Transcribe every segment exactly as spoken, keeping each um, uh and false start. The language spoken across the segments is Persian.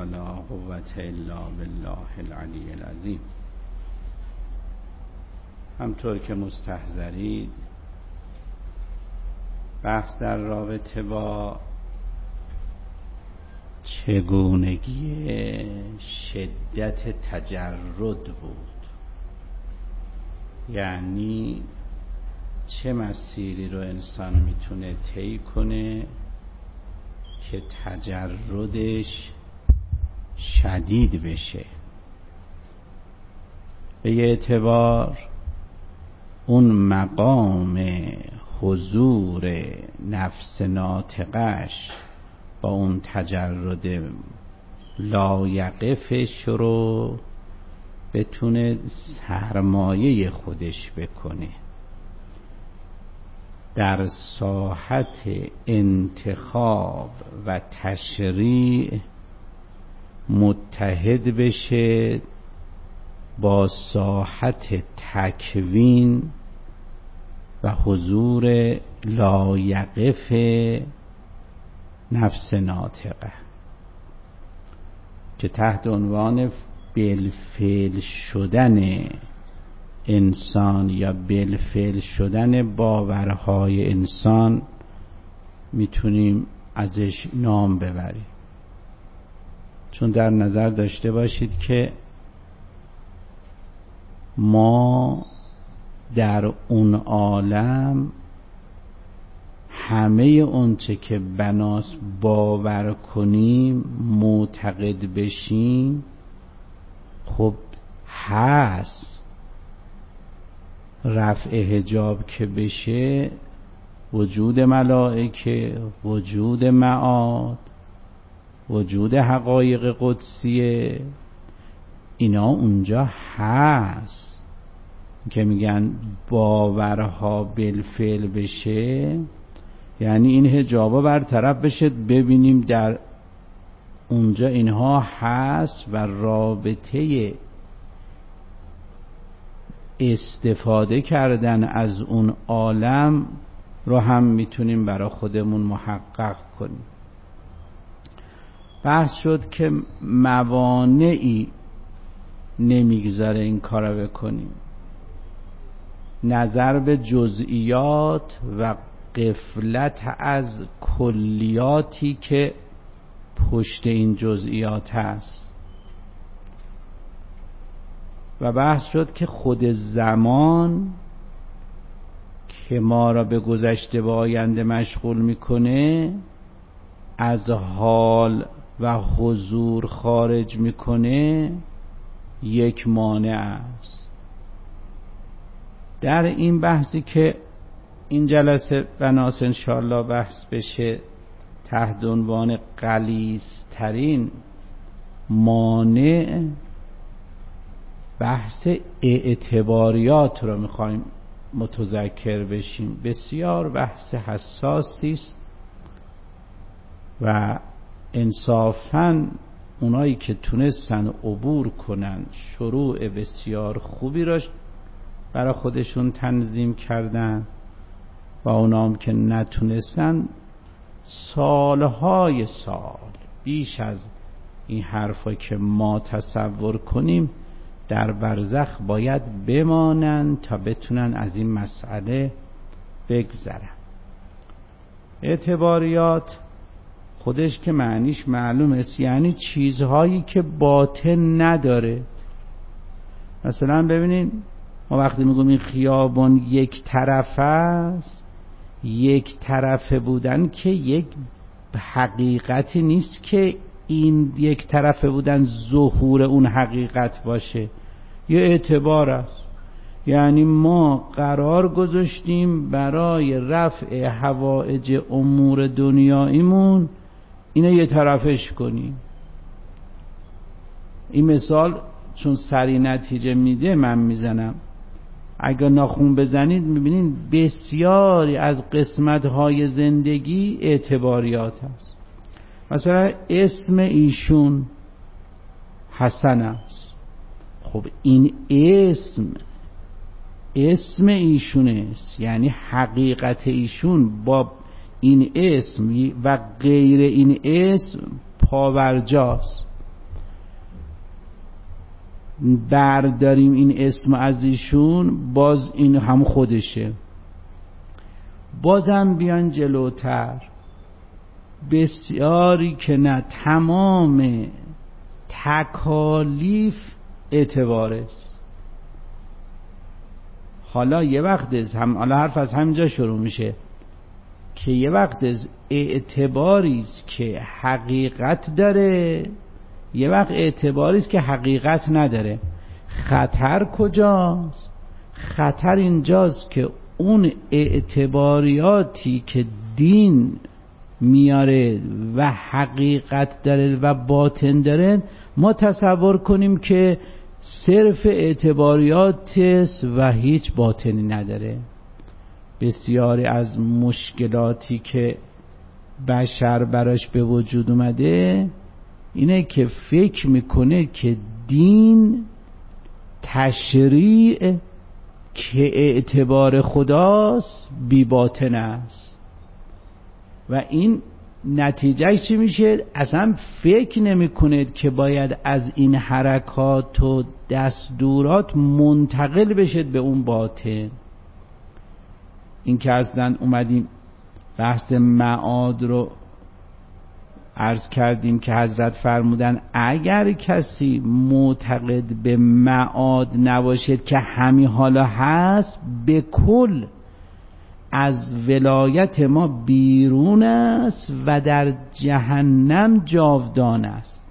ولا قوة الا بالله العلی العظیم. همطور که مستحضرید بحث در رابطه با چگونگی شدت تجرد بود، یعنی چه مسیری رو انسان میتونه طی کنه که تجردش شدید بشه. به یه اعتبار اون مقام حضور نفس ناطقش با اون تجرد لایقفش رو بتونه سرمایه خودش بکنه، در ساحت انتخاب و تشریع متحد بشه با ساحت تکوین و حضور لایقف نفس ناطقه که تحت عنوان بالفعل شدن انسان یا بالفعل شدن باورهای انسان میتونیم ازش نام ببریم. چون در نظر داشته باشید که ما در اون عالم همه اونچه که بناس باور کنیم معتقد بشیم خب هست. رفع حجاب که بشه وجود ملائکه، وجود معاد، وجود حقایق قدسیه، اینا اونجا هست. که میگن باورها بالفعل بشه یعنی این حجابا برطرف بشه، ببینیم در اونجا اینها هست و رابطه استفاده کردن از اون عالم رو هم میتونیم برای خودمون محقق کنیم. بحث شد که موانعی نمیگذاره این کارو بکنیم، نظر به جزئیات و غفلت از کلیاتی که پشت این جزئیات هست. و بحث شد که خود زمان که ما را به گذشته و آینده مشغول میکنه، از حال و حضور خارج میکنه، یک مانع است. در این بحثی که این جلسه بناس انشاءالله بحث بشه تحت عنوان غلیظترین مانع، بحث اعتباریات رو میخوایم متذکر بشیم. بسیار بحث حساسی است و انصافاً اونایی که تونستن عبور کنن شروع بسیار خوبی را برای خودشون تنظیم کردن و اونام که نتونستن سالهای سال بیش از این حرفا که ما تصور کنیم در برزخ باید بمانن تا بتونن از این مسئله بگذرن. اعتباریات خودش که معنیش معلوم است، یعنی چیزهایی که باطن نداره. مثلا ببینین ما وقتی میگم این خیابان یک طرفه است، یک طرفه بودن که یک حقیقتی نیست که این یک طرفه بودن ظهور اون حقیقت باشه، یه اعتبار است. یعنی ما قرار گذاشتیم برای رفع حوائج امور دنیاییمون اینو یه طرفش کنیم. این مثال چون سریع نتیجه میده من میزنم. اگر ناخون بزنید میبینید بسیاری از قسمت‌های زندگی اعتباریات هست. مثلا اسم ایشون حسن است. خب این اسم اسم ایشون است، یعنی حقیقت ایشون با این اسم و غیر این اسم پاورجاست. برداریم این اسم از ایشون، باز این هم خودشه. بازم بیان جلوتر، بسیاری که نه تمام تکالیف اعتبارست. حالا یه وقت از هم حالا حرف از همینجا شروع میشه که یه وقت از اعتباریست که حقیقت داره، یه وقت اعتباریست که حقیقت نداره. خطر کجاست؟ خطر اینجاست که اون اعتباریاتی که دین میاره و حقیقت داره و باطن داره، ما تصور کنیم که صرف اعتباریات و هیچ باطنی نداره. بسیاری از مشکلاتی که بشر براش به وجود اومده اینه که فکر میکنه که دین تشریع که اعتبار خداست بی باطن است و این نتیجهش چی میشه؟ اصلا فکر نمی کنید که باید از این حرکات و دستورات منتقل بشید به اون باطن. این که اصلا اومدیم بحث معاد رو عرض کردیم که حضرت فرمودن اگر کسی معتقد به معاد نباشد که همین حالا هست، به کل از ولایت ما بیرون است و در جهنم جاودان است.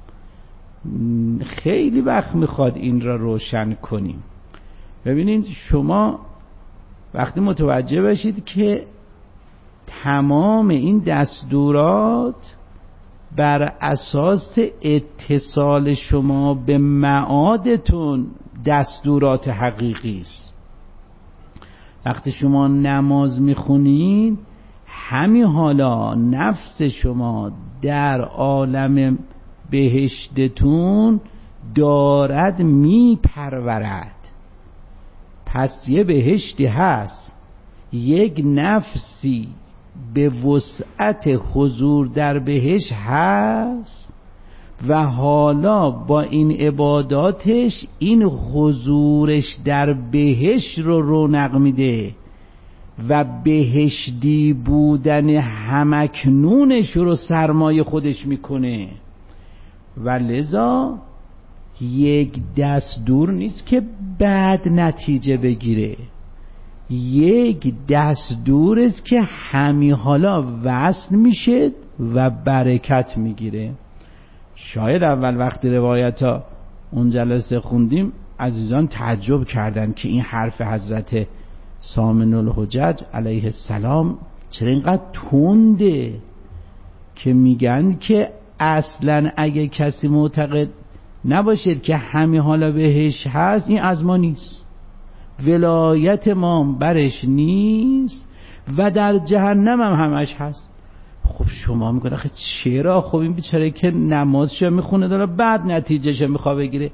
خیلی وقت میخواد این را روشن کنیم. ببینید شما وقتی متوجه بشید که تمام این دستورات بر اساس اتصال شما به معادتون دستورات حقیقی است. وقتی شما نماز میخونید، همین حالا نفس شما در عالم بهشتتون دارد میپرورد. پس یه بهشتی هست، یک نفسی به وسعت حضور در بهشت هست و حالا با این عباداتش این حضورش در بهشت رو رونق میده و بهشتی بودن همکنونش رو سرمایه خودش میکنه و لذا یک دستور نیست که بد نتیجه بگیره، یک دستور است که همین حالا وصل میشه و برکت میگیره. شاید اول وقتی روایت ها اون جلسه خوندیم عزیزان تعجب کردن که این حرف حضرت سامن الحجج علیه السلام چرا اینقدر تنده، که میگن که اصلا اگه کسی معتقد نباشید که همین حالا بهش هست، این از ما نیست، ولایت ما برش نیست و در جهنم هم همش هست. خب شما میگید آخه چرا؟ خب این بیچاره که نمازش میخونه داره بعد نتیجهش میخواد بگیره.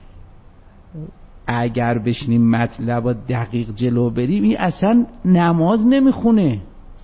اگر بشنیم مطلب و دقیق جلو بریم، این اصلا نماز نمیخونه.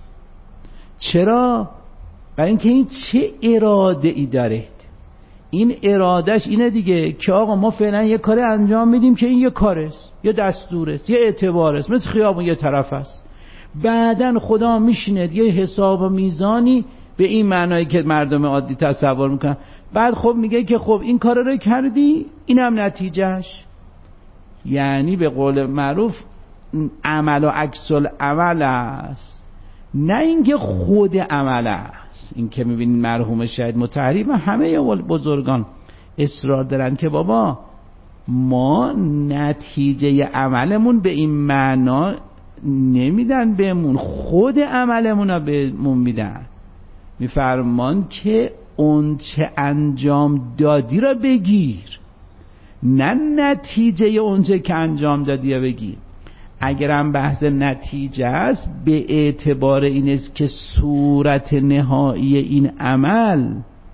چرا؟ برای اینکه این چه اراده ای داره. این ارادهش اینه دیگه که آقا ما فعلا یه کاری انجام میدیم که این یه کارست، یه دستورست، یه اعتبارست، مثل خیابون یه طرف است. بعدن خدا میشینه یه حساب و میزانی به این معنایی که مردم عادی تصور میکنن، بعد خب میگه که خب این کار رو کردی، اینم نتیجهش. یعنی به قول معروف عمل و عکس العمل است، نه اینکه خود عمل است. این که میبینید مرحوم شهید مطهری و همه بزرگان اصرار دارن که بابا ما نتیجه عملمون به این معنا نمیدن بهمون، خود عملمون رو بهمون میدن. میفرمان که اون چه انجام دادی را بگیر، نه نتیجه اون چه که انجام دادی را بگیر. اگرم بحث نتیجه است، به اعتبار این است که صورت نهایی این عمل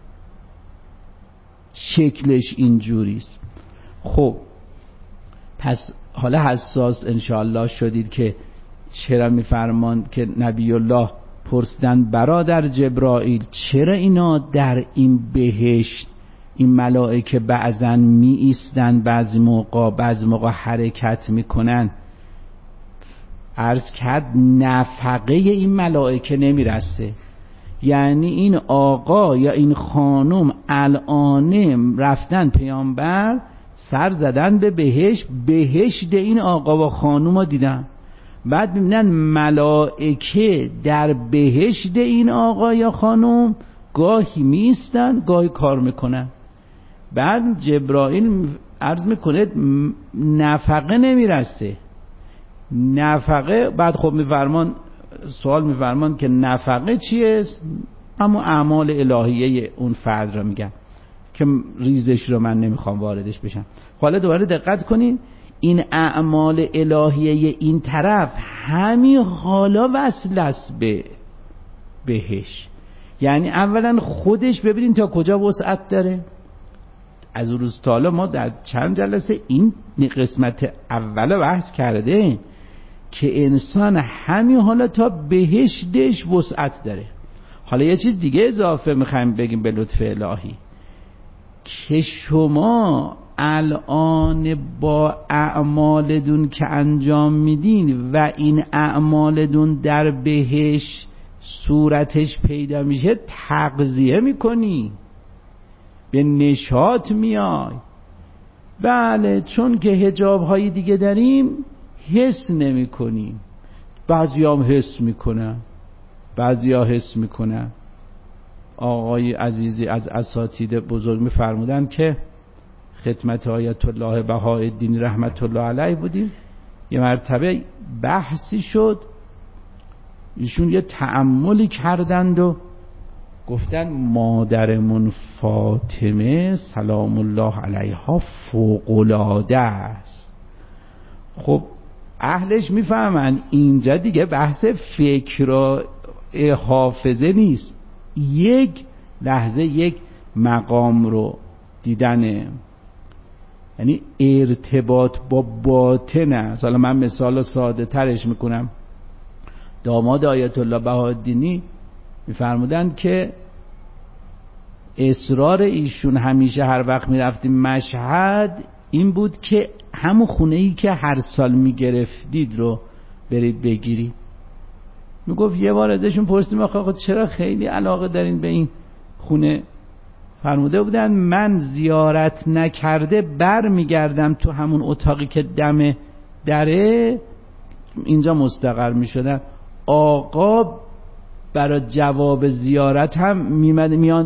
شکلش اینجوریست. خب پس حالا حساس انشاءالله شدید که چرا میفرماند که نبی الله پرسیدن برادر جبرائیل چرا اینا در این بهشت این ملائکه بعضن می ایستن، بعضی موقع بعضی موقع حرکت میکنن. عرض کرد نفقه این ملائکه نمیرسه. یعنی این آقا یا این خانم الان رفتن پیامبر سر زدن به بهشت، بهشت این آقا و خانم ها دیدن، بعد میبینن ملائکه در بهشت این آقا یا خانم گاهی میستن گاهی کار میکنن. بعد جبرائیل عرض میکنه نفقه نمیرسه. نفقه بعد خب میفرمان سوال میفرمان که نفقه چیه؟ اما اعمال الهیه اون فرد را میگن که ریزش رو من نمیخوام واردش بشم. حالا دوباره دقت کنین، این اعمال الهیه این طرف همین حالا وصل است به بهش. یعنی اولا خودش ببینین تا کجا وسعت داره. از روز تا حالا ما در چند جلسه این قسمت اول بحث کرده که انسان همین حالا تا بهشتش وسعت داره. حالا یه چیز دیگه اضافه میخوایم بگیم به لطف الهی که شما الان با اعمالتون که انجام میدین و این اعمالتون در بهشت صورتش پیدا میشه تغذیه میکنی، به نشاط میای. بله چون که حجاب های دیگه داریم حس نمی کنیم. بعضی هم حس میکنن، بعضی ها حس میکنن. آقای عزیزی از اساتید بزرگ میفرمودن که خدمت آیت الله بهاءالدین رحمت الله علیه بودیم، یه مرتبه بحثی شد، ایشون یه تأملی کردند و گفتن مادرمون فاطمه سلام الله علیها فوق‌العاده است. خب اهلش میفهمن اینجا دیگه بحث فکر و حافظه نیست، یک لحظه یک مقام رو دیدنه، یعنی ارتباط با باطن است. حالا من مثال ساده ترش میکنم. داماد آیت الله بهاءالدینی میفرمودند که اصرار ایشون همیشه هر وقت میرفتیم مشهد این بود که همون خونه‌ای که هر سال میگرفتید رو برید بگیری. میگفت یه بار ازشون پرسیدیم آخه چرا خیلی علاقه دارین به این خونه؟ فرموده بودن من زیارت نکرده بر میگردم تو همون اتاقی که دم دره اینجا مستقر میشدن. آقا برای جواب زیارت هم میمد میان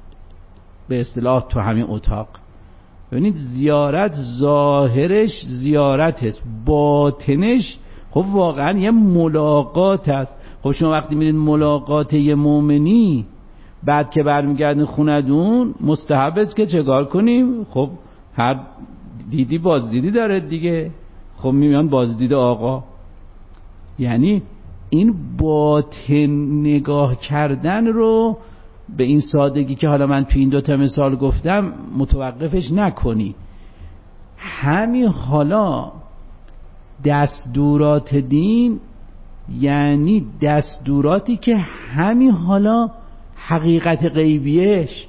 به اصطلاح تو همین اتاق. ببینید زیارت ظاهرش زیارت است، باطنش خب واقعا یه ملاقات است. خب شما وقتی میرین ملاقات یه مؤمنی بعد که برمیگردین خونه‌دون مستحب است که چکار کنیم؟ خب هر دیدی بازدیدی داره دیگه. خب میان بازدید آقا. یعنی این باطن نگاه کردن رو به این سادگی که حالا من تو این دوتا مثال گفتم متوقفش نکنی. همین حالا دستورات دین یعنی دستوراتی که همین حالا حقیقت غیبیش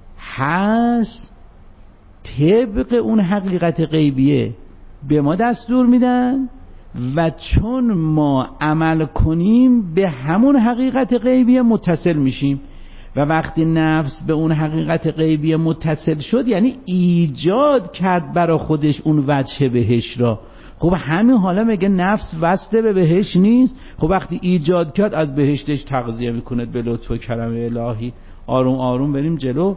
هست، طبق اون حقیقت غیبیه به ما دستور میدن و چون ما عمل کنیم به همون حقیقت غیبیه متصل میشیم و وقتی نفس به اون حقیقت غیبیه متصل شد یعنی ایجاد کرد برای خودش اون وجه بهش را. خب همین حالا میگه نفس وصله به بهش نیست. خب وقتی ایجاد کرد از بهشتش تغذیه میکنه به لطف و کرم الهی. آروم آروم بریم جلو.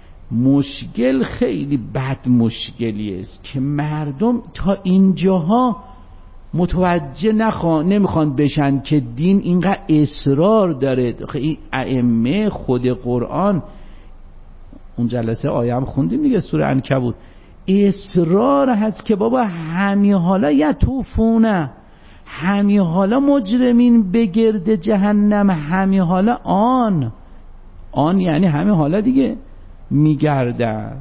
مشکل خیلی بد مشکلی است که مردم تا اینجاها متوجه نخوان نمیخوان بشن که دین اینقدر اصرار داره. این ائمه خود قرآن اون جلسه آیه هم خوندیم دیگه سوره عنکبوت، اصرار هست که بابا همین حالا یطوفونه، همین حالا مجرمین بگرد جهنم، همین حالا آن آن یعنی همین حالا دیگه میگردن.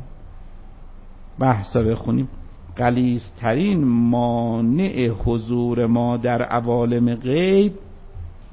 بحثا بخونیم. غلیظترین مانع حضور ما در عوالم غیب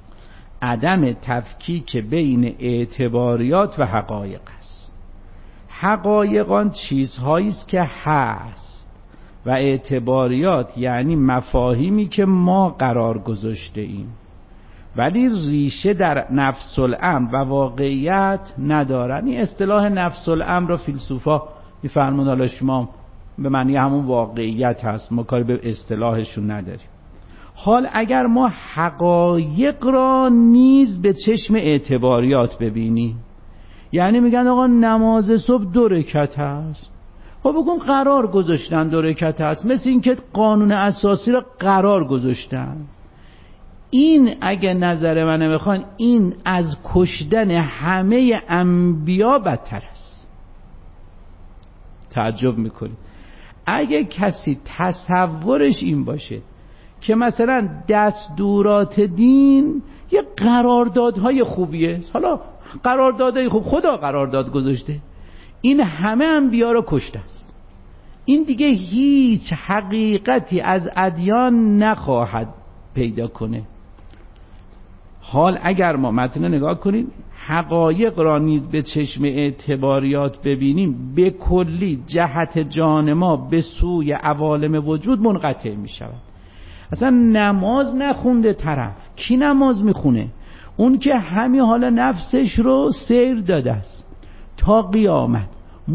عدم تفکیک بین اعتباریات و حقایق است. حقایقان چیزهایی است که هست و اعتباریات یعنی مفاهیمی که ما قرار گذاشته ایم، ولی ریشه در نفس الامر و واقعیت ندارن. این اصطلاح نفس الامر را فیلسوفا میفرمون، حالا شما به معنی همون واقعیت هست، ما کاری به اصطلاحشون نداریم. حال اگر ما حقایق را نیز به چشم اعتباریات ببینیم، یعنی میگن آقا نماز صبح دو رکعت هست، خب بگم قرار گذاشتن دو رکعت هست، مثل این که قانون اساسی را قرار گذاشتن. این اگه نظر منه بخوان، این از کشتن همه انبیا بدتر است. تعجب میکنید اگه کسی تصورش این باشه که مثلا دستورات دین یه قراردادهای خوبیه، حالا قراردادهای خوب خدا قرارداد گذاشته، این همه انبیا رو کشته است، این دیگه هیچ حقیقتی از ادیان نخواهد پیدا کنه. حال اگر ما متن نگاه کنید، حقایق را نیز به چشم اعتباریات ببینیم، به کلی جهت جان ما به سوی عوالم وجود منقطع می شود. اصلا نماز نخونده طرف، کی نماز میخونه؟ اون که همین حالا نفسش رو سیر داده است تا قیامت،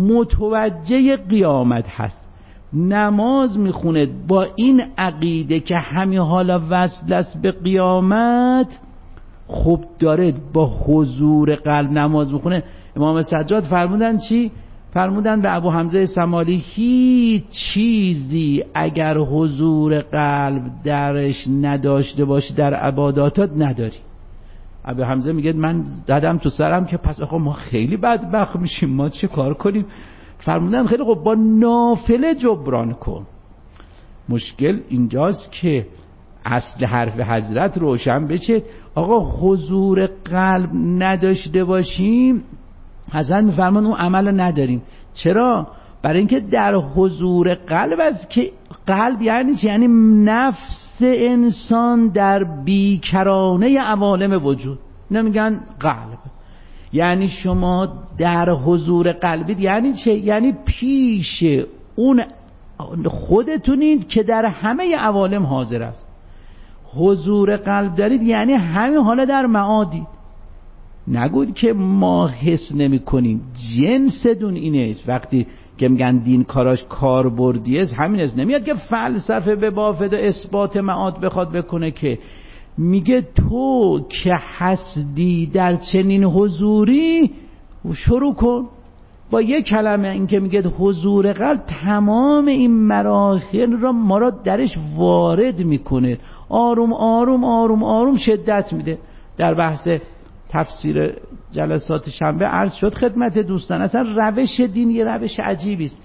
متوجه قیامت هست، نماز میخونه با این عقیده که همین حالا وصل است به قیامت، خب داره با حضور قلب نماز میخونه. امام سجاد فرمودن چی؟ فرمودن به ابو حمزه سمالی هیچ چیزی اگر حضور قلب درش نداشته باشی در عباداتات نداری. ابو حمزه میگه من دادم تو سرم که پس آقا ما خیلی بدبخت میشیم، ما چه کار کنیم؟ فرمودن خیلی خب با نافله جبران کن. مشکل اینجاست که اصل حرف حضرت روشن بشه، آقا حضور قلب نداشته باشیم حضرت میفرمان اون عمل نداریم. چرا؟ برای اینکه در حضور قلب است که قلب یعنی چی؟ یعنی نفس انسان در بیکرانه عوالم وجود، نمیگن قلب. یعنی شما در حضور قلبید یعنی چه؟ یعنی پیش اون خودتونید که در همه عوالم حاضر است. حضور قلب دارید یعنی همین حالا در معادید. نگوید که ما حس نمی کنیم، جنس دون اینه است. وقتی که میگن دین کاراش کاربردی است، همین است. نمیاد که فلسفه به بافد اثبات معاد بخواد بکنه، که میگه تو که هستی در چنین حضوری شروع کن با یک کلمه. این که میگه حضور قلب تمام این مراحل را ما را درش وارد میکنه، آروم آروم آروم آروم شدت میده. در بحث تفسیر جلسات شنبه عرض شد خدمت دوستان، اصلا روش دین یه روش عجیبی است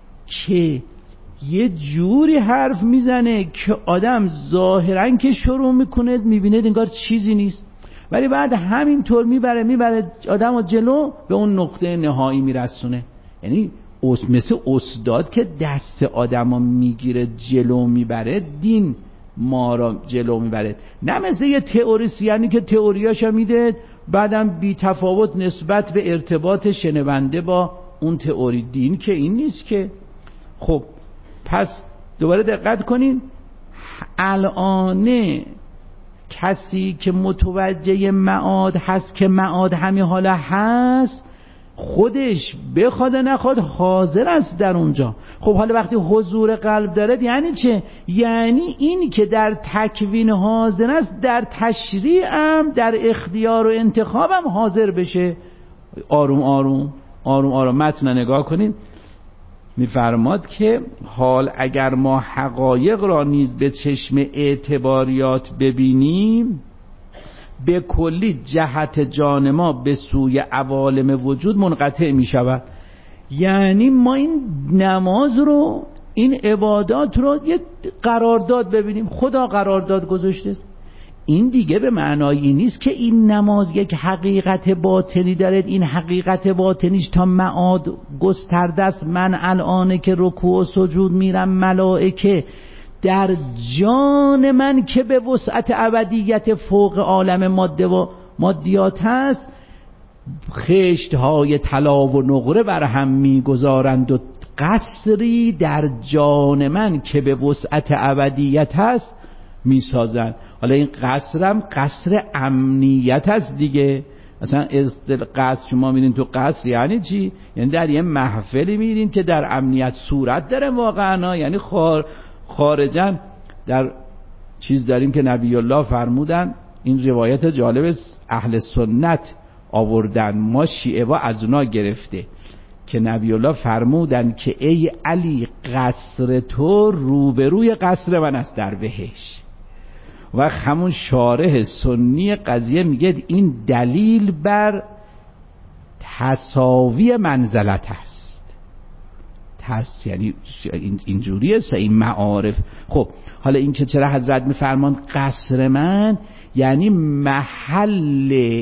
که یه جوری حرف میزنه که آدم ظاهرا که شروع میکنه میبینه انگار چیزی نیست، ولی بعد همینطور میبره میبره آدم رو جلو به اون نقطه نهایی میرسونه. یعنی مثل استاد که دست آدم رو میگیره جلو میبره، دین ما را جلو میبره، نه مثل یه تئوریسیانی که تئوریاشو میده بعدم بی تفاوت نسبت به ارتباط شنونده با اون تئوری. دین که این نیست که. خب پس دوباره دقت کنین، الان کسی که متوجه معاد هست که معاد همین حالا هست، خودش بخواد نخواد حاضر است در اونجا. خب حالا وقتی حضور قلب داره یعنی چه؟ یعنی این که در تکوین حاضر است، در تشریع هم در اختیار و انتخاب هم حاضر بشه. آروم آروم آروم آروم متن نگاه کنید، میفرماد که حال اگر ما حقایق را نیز به چشم اعتباریات ببینیم، به کلی جهت جان ما به سوی عوالم وجود منقطع می شود. یعنی ما این نماز رو، این عبادات رو یه قرارداد ببینیم، خدا قرارداد گذاشته است. این دیگه به معنایی نیست که این نماز یک حقیقت باطنی داره، این حقیقت باطنیش تا معاد گسترده است. من الان که رکوع و سجود میرم، ملائکه در جان من که به وسعت ابدیت فوق عالم ماده و مادیات هست خشت‌های طلا و نقره بر هم می‌گذارند و قصری در جان من که به وسعت ابدیت هست می‌سازند. حالا این قصرم قصر امنیت است دیگه. مثلا قصر شما میرین تو قصر یعنی چی؟ یعنی در یه محفلی میرین که در امنیت صورت داره واقعا، یعنی خار خارجن در چیز داریم که نبی الله فرمودن. این روایت جالب اهل سنت آوردن، ما شیعه و از اونا گرفته، که نبی الله فرمودن که ای علی قصر تو روبروی قصر من است در بهشت. و همون شارح سنی قضیه میگه این دلیل بر تساوی منزلت است. تس یعنی اینجوریه این معارف. خب حالا این که چرا حضرت میفرمان قصر من، یعنی محل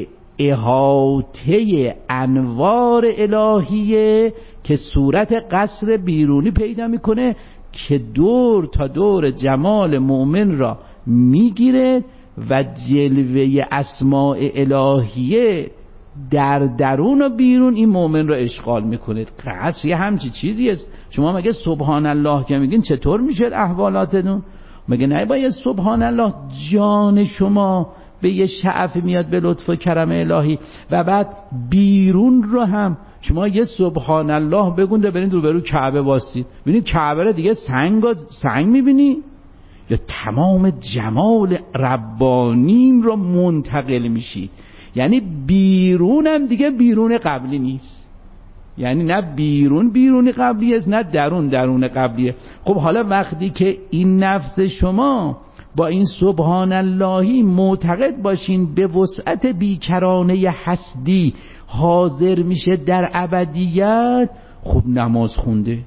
احاطه انوار الهیه که صورت قصر بیرونی پیدا میکنه که دور تا دور جمال مؤمن را میگیره و جلوه اسماء الهیه در درون و بیرون این مؤمن را اشغال میکنه. قصر یه همچی چیزی است. شما مگه سبحان الله که میگین چطور میشه احوالاتتون؟ مگه نه باید سبحان الله جان شما به یه شعف میاد به لطف و کرم الهی، و بعد بیرون رو هم شما یه سبحان الله بگونده برین روبرو کعبه واسید، ببینید کعبه رو دیگه سنگ سنگ میبینی یا تمام جمال ربانیم رو منتقل میشی. یعنی بیرونم دیگه بیرون قبلی نیست، یعنی نه بیرون بیرون قبلی است نه درون درون قبلیه. خب حالا وقتی که این نفس شما با این سبحان اللهی معتقد باشین به وسعت بیکرانه هستی حاضر میشه در ابدیت، خب نماز خونده.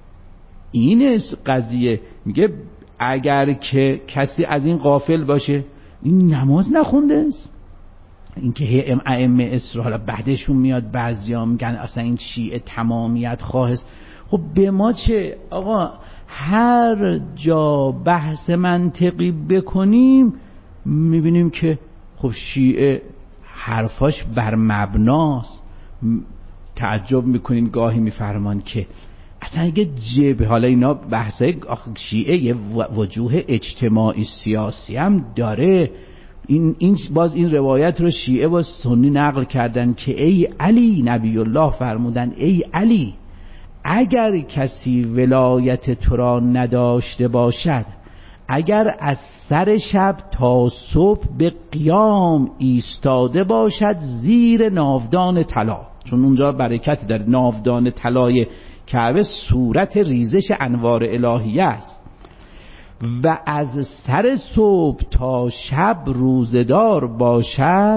این قضیه میگه اگر که کسی از این غافل باشه این نماز نخونده است. این که ائمه اسرائیل بعدشون میاد بعضیا میگن اصلا این شیعه تمامیت خواهست. خب به ما چه آقا؟ هر جا بحث منطقی بکنیم میبینیم که خب شیعه حرفاش بر مبناست. تعجب میکنین گاهی میفرمان که اصلا اگه جبه، حالا اینا بحثای شیعه یه وجوه اجتماعی سیاسی هم داره، این این باز این روایت رو شیعه و سنی نقل کردن که ای علی، نبی الله فرمودن ای علی اگر کسی ولایت تو را نداشته باشد، اگر از سر شب تا صبح به قیام ایستاده باشد زیر ناودان طلا، چون اونجا برکتی داره، ناودان طلای کعبه صورت ریزش انوار الهیه است، و از سر صبح تا شب روزدار باشد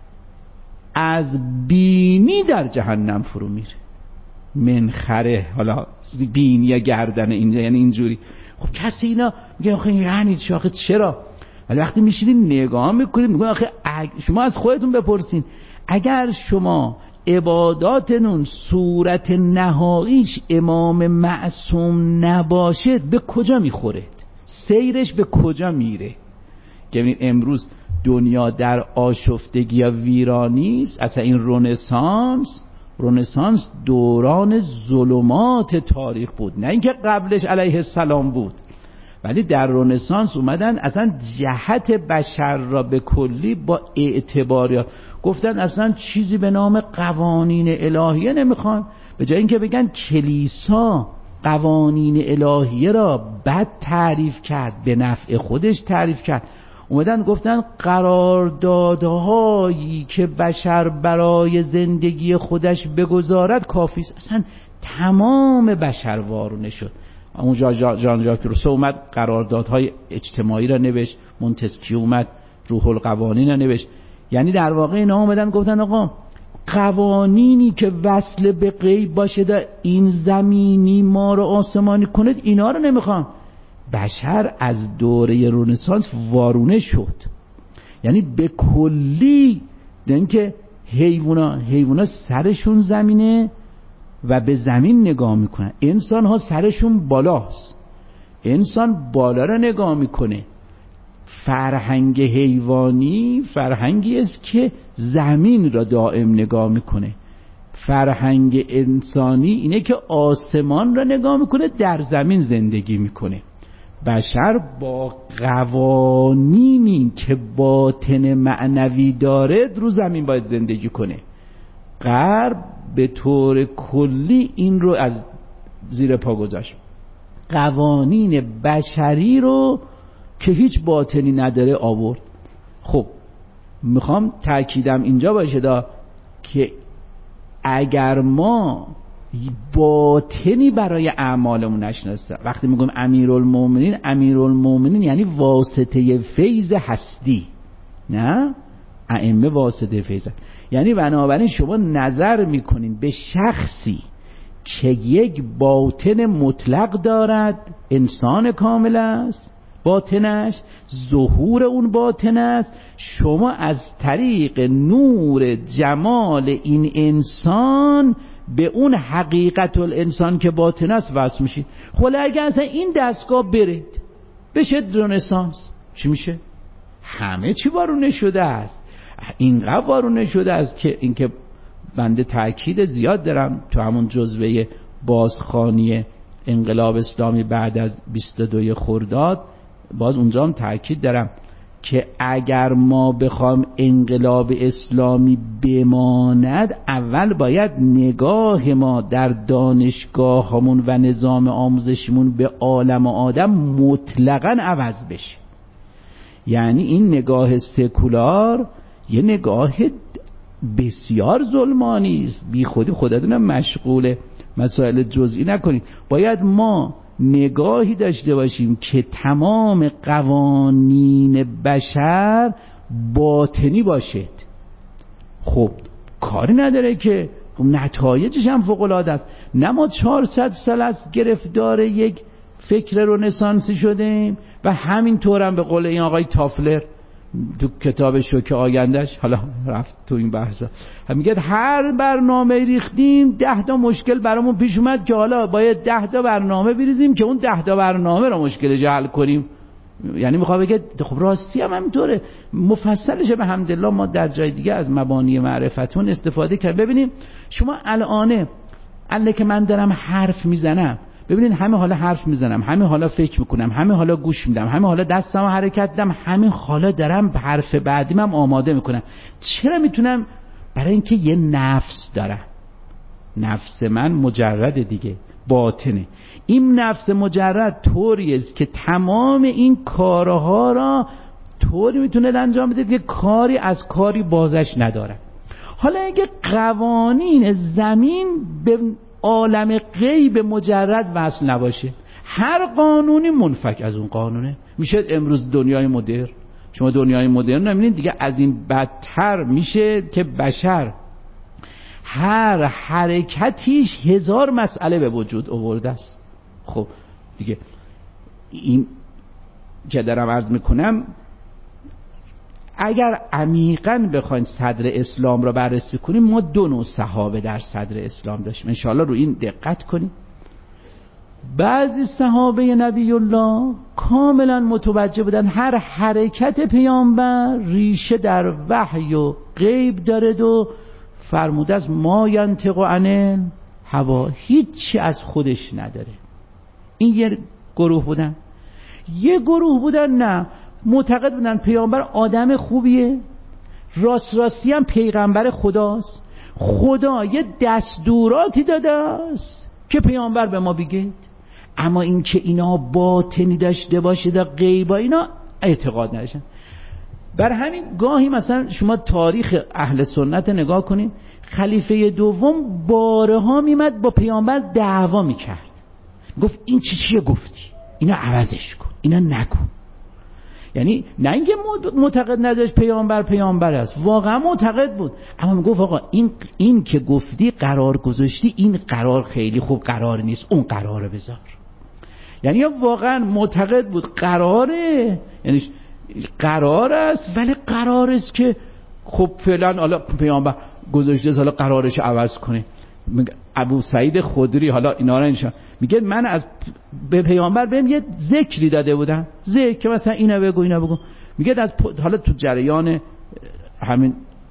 از بینی در جهنم فرو میره. منخره، حالا بینی یا گردن اینجا یعنی اینجوری. خب کسی اینا میگه آخه یعنی چی؟ آخه چرا؟ ولی وقتی میشینین نگاه میکنید میگن آخه شما از خودتون بپرسین اگر شما عباداتنون صورت نهاییش امام معصوم نباشد به کجا میخوره؟ سیرش به کجا میره؟ که ببینید امروز دنیا در آشفتگی یا ویرانی است. اصلا این رنسانس رنسانس دوران ظلمات تاریخ بود، نه اینکه قبلش علیه السلام بود، ولی در رنسانس اومدن اصلا جهت بشر را به کلی با اعتباریات گفتن اصلا چیزی به نام قوانین الهیه نمیخوان. به جای اینکه بگن کلیسا قوانین الهیه را بد تعریف کرد به نفع خودش تعریف کرد، اومدن گفتن قراردادهایی که بشر برای زندگی خودش بگذارد کافی است. اصلا تمام بشر وارونه شد. اونجا ژان ژاک روسو اومد قراردادهای اجتماعی را نوشت، مونتسکیو اومد روح القوانین را نوشت. یعنی در واقع اینا اومدن گفتن آقا قوانینی که وصل به غیب باشه در این زمینی ما رو آسمانی کنه اینا رو نمیخوام. بشر از دوره رنسانس وارونه شد، یعنی به کلی دیدن که حیونا حیونا سرشون زمینه و به زمین نگاه میکنن، انسان ها سرشون بالاست، انسان بالا رو نگاه میکنه. فرهنگ حیوانی فرهنگی است که زمین را دائم نگاه میکنه، فرهنگ انسانی اینه که آسمان را نگاه میکنه، در زمین زندگی میکنه. بشر با قوانینی که باطن معنوی داره رو زمین باید زندگی کنه. غرب به طور کلی این رو از زیر پا گذاشت، قوانین بشری رو که هیچ باطنی نداره آورد. خب میخوام تأکیدم اینجا باشه دا که اگر ما باطنی برای اعمالمون نشناسه، وقتی میگم امیرالمومنین، امیرالمومنین یعنی واسطه فیض هستی، نه ائمه واسطه فیض، یعنی بنابراین شما نظر میکنین به شخصی که یک باطن مطلق دارد، انسان کامل است، باطنش ظهور اون باطن است، شما از طریق نور جمال این انسان به اون حقیقت الانسان که باطن است وصل میشید. خب اگه اصلا این دستگاه برید بشه رنسانس، چی میشه؟ همه چی وارونه شده است، اینقدر وارونه شده است که اینکه بنده تأکید زیاد دارم تو همون جزوه بازخوانی انقلاب اسلامی بعد از بیست و دو خرداد، باز اونجا هم تأکید دارم که اگر ما بخوام انقلاب اسلامی بماند، اول باید نگاه ما در دانشگاه همون و نظام آموزشیمون به عالم و آدم مطلقاً عوض بشه. یعنی این نگاه سکولار یه نگاه بسیار ظلمانی است، بی خودی خودتونم مشغول مسائل جزئی نکنید. باید ما نگاهی داشته باشیم که تمام قوانین بشر باطنی باشد. خب کاری نداره که نتایجش هم فوق العاده است. نه ما چهارصد سال از گرفتار یک فکر رنسانسی شدیم و همینطور هم به قول این آقای تافلر تو کتاب شوک آیندهش، حالا رفت تو این بحثا، هم میگه هر برنامه ریختیم ده تا مشکل برامون پیش اومد که حالا باید ده تا برنامه بریزیم که اون ده تا برنامه رو مشکلش حل کنیم. یعنی میخواد بگه خب راستی هم همینطوره. مفصلشه به حمدالله ما در جای دیگه از مبانی معرفتون استفاده کرد. ببینیم شما الانه الان که من دارم حرف میزنم، ببینید همه حالا حرف میزنم، همه حالا فکر میکنم، همه حالا گوش میدم، همه حالا دستم حرکت دم، همه حالا دارم حرف بعدیم هم آماده میکنم. چرا میتونم؟ برای اینکه یه نفس دارم. نفس من مجرد دیگه، باطنه. این نفس مجرد طوری است که تمام این کارها را طوری میتونه انجام بده که کاری از کاری بازش نداره. حالا اگه قوانین زمین به عالم غیب مجرد وصل نباشه، هر قانونی منفک از اون قانونه، میشه امروز دنیای مدرن. شما دنیای مدرن نمیدید دیگه، از این بدتر میشه که بشر هر حرکتیش هزار مسئله به وجود آورده است. خب دیگه این که دارم عرض میکنم، اگر عمیقاً بخواین صدر اسلام را بررسی کنیم، ما دو نوع صحابه در صدر اسلام داشتیم. انشاءالله رو این دقت کنیم. بعضی صحابه نبی الله کاملا متوجه بودن هر حرکت پیامبر ریشه در وحی و غیب دارد و فرموده از ما ینطق عن الهوا، هیچی از خودش نداره. این یه گروه بودن. یه گروه بودن نه، معتقد بودن پیامبر آدم خوبیه، راست راستی هم پیغمبر خداست، خدا یه دستوراتی داده است که پیامبر به ما بگه، اما این که اینا باطنی داشته باشه دا غیبا اینا اعتقاد نداشتن. بر همین گاهی مثلا شما تاریخ اهل سنت نگاه کنین، خلیفه دوم بارها میمد با پیامبر دعوا میکرد، گفت این چی چیه گفتی، اینا عوضش کن، اینا نکن. یعنی نه اینکه معتقد نداشت پیامبر پیامبر است، واقعا معتقد بود، اما میگفت آقا این این که گفتی قرار گذاشتی، این قرار خیلی خوب قرار نیست، اون قراره بذار. یعنی واقعا معتقد بود قراره، یعنی قرار است، ولی قرار است که خب فعلا حالا پیامبر گذاشته حالا قرارش عوض کنه. ابو سعید خدری حالا اینا رو انشا میگه من از به پیامبر بهم یه ذکری داده بودن، ذکر که مثلا اینا بگو اینا بگو، میگه از حالا تو جریان همین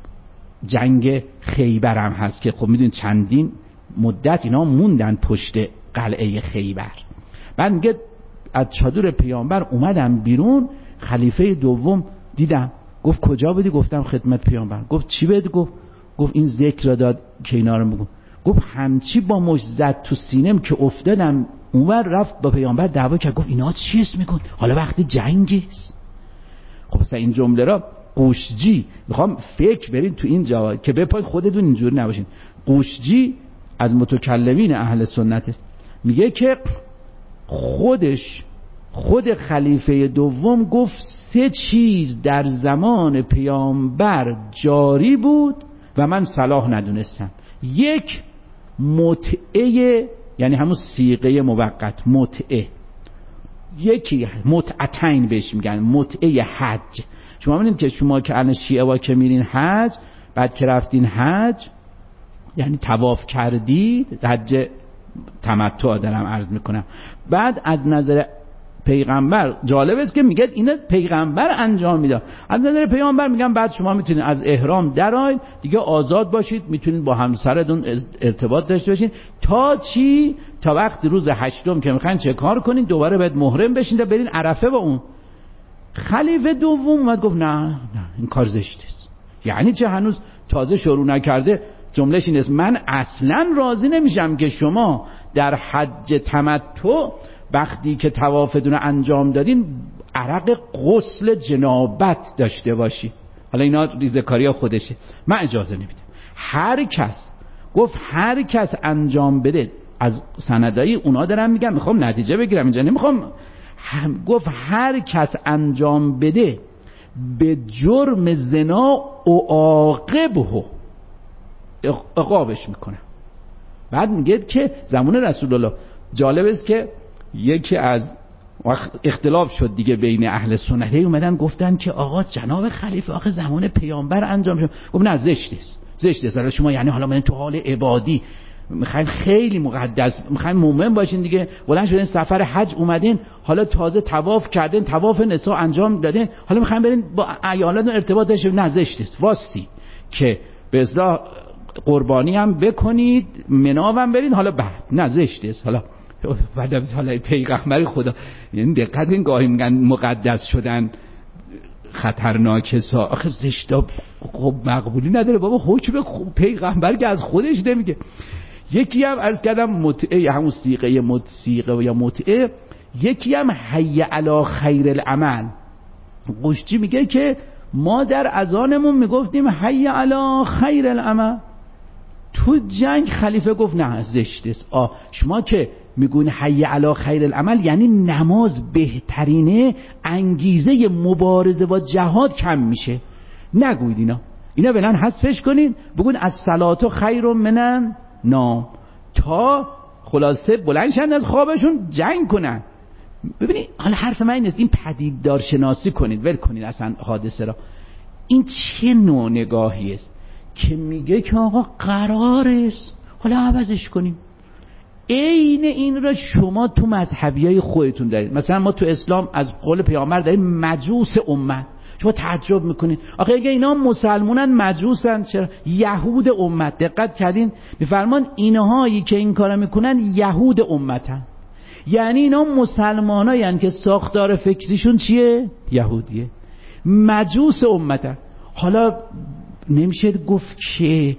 جنگ خیبر هم هست که خب میدونید چندین مدت اینا موندن پشت قلعه خیبر. بعد میگه از چادر پیامبر اومدم بیرون، خلیفه دوم دیدم، گفت کجا بودی؟ گفتم خدمت پیامبر. گفت چی بهت گفت؟ گفت این ذکر را داد که اینا رو بگو. گفت همچی با مش زد تو سینم که افتادم اونور، رفت با پیامبر دعوا کرد. گفت اینا چی اسم میکن؟ حالا وقتی جنگیست. خب مثلا این جمله را قوشجی، میخوام فکر برین تو این جا که بپای خودتون اینجوری نباشین. قوشجی از متکلمین اهل سنت است، میگه که خودش خود خلیفه دوم گفت سه چیز در زمان پیامبر جاری بود و من صلاح ندونستم. یک، متعه، یعنی همون صیغه موقت متعه. یکی متعتین بهش میگن، متعه حج. شما می‌بینید که شما که الان شیعه وا که میرین حج، بعد که رفتین حج یعنی طواف کردید، حج تمتع دارم عرض میکنم، بعد از نظر پیغمبر جالب است که میگه اینا پیغمبر انجام میده. از نظر پیغمبر میگن بعد شما میتونید از احرام درآید دیگه، آزاد باشید، میتونید با همسرتون ارتباط داشته باشین تا چی؟ تا وقتی روز هشتم که میخواین چه کار کنین دوباره باید محرم بشین تا برین عرفه با اون. خلیفه دوم اومد گفت نه نه این کار زشته است. یعنی چه؟ هنوز تازه شروع نکرده. جملهش این است: من اصلا راضی نمیشم که شما در حج تمتع وقتی که طوافتون رو انجام دادین عرق غسل جنابت داشته باشی. حالا اینا ریزکاری ها خودشه، من اجازه نمیدم. هر کس گفت هر کس انجام بده، از سندایی اونا دارم میگم، میخوام نتیجه بگیرم اینجا نمیخوام. گفت هر کس انجام بده به جرم زنا اعاقبه، عقابش میکنه. بعد میگه که زمان رسول الله جالب است که یکی از اختلاف شد دیگه بین اهل سنت، اومدن گفتن که آقا جناب خلیفه آخه زمان پیامبر انجام شد. گفت نه زشت است، زشت است. حالا شما یعنی حالا من تو حال عبادی میخواین خیلی مقدس میخواین مومن باشین دیگه، بلند شدین سفر حج اومدین، حالا تازه طواف کردین، طواف نساء انجام دادین، حالا میخواین برین با عیالاتون ارتباط داشته باشین. نه زشت است. واسی که به اصطلاح قربانی هم بکنید، مناو هم برین، حالا بعد نه زشت است. حالا بعد حالا پیغمبر خدا، یعنی دقت این گاهی میگن مقدس شدن خطرناکه سا، آخه زشتا خب مقبولی نداره بابا. حکم پیغمبر که از خودش نمیگه. یکی هم از کردم متعه، همون صیغه متسیقه یا متعه. یکی هم حی علی خیر العمل. قشتی میگه که ما در اذانمون میگفتیم حی علی خیر العمل. تو جنگ خلیفه گفت نه زشت است. آ شما که میگون حی علی خیر العمل یعنی نماز بهترینه، انگیزه مبارزه با جهاد کم میشه. نگوید اینا اینا بلند حذفش کنین، بگون الصلاه خیر من نام، تا خلاصه بلند شن از خوابشون جنگ کنن. ببینید حالا حرف من این است، این پدیدار شناسی کنید، ول کنید اصلا حادثه را. این چه نوع نگاهی است که میگه که آقا قرار است حالا عوضش کنیم؟ عین این را شما تو مذهبیای خودتون دارید. مثلا ما تو اسلام از قول پیامبر داریم مجوس امت. شما تعجب میکنید آخه اگه اینا مسلمونن مجوسن چرا؟ یهود امت. دقت کردین میفرمان اینهایی که این کارا میکنن یهود امتن، یعنی اینا مسلماناین که ساختار فکریشون چیه؟ یهودیه. مجوس امتن. حالا نمیشه گفت که